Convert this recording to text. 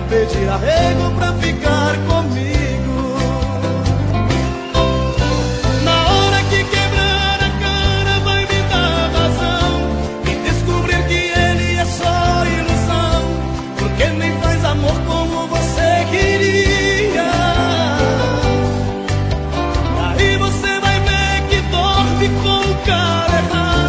pedir arrego pra ficar comigo. Na hora que quebrar a cara vai me dar razão e descobrir que ele é só ilusão, porque nem faz amor como você queria. Aí você vai ver que dorme com o cara errado.